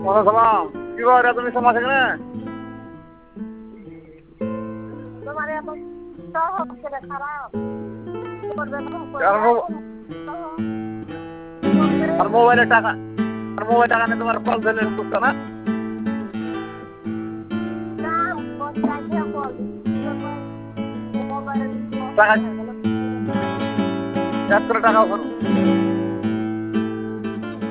সালাম কি বার তুমি সমাজ এখানে তোমার এত হচ্ছে খারাপ আর মোবাইলে টাকা আর মোবাইল টাকা নিয়ে তোমার কল দিলে করতো না টাকা 1 টাকা করো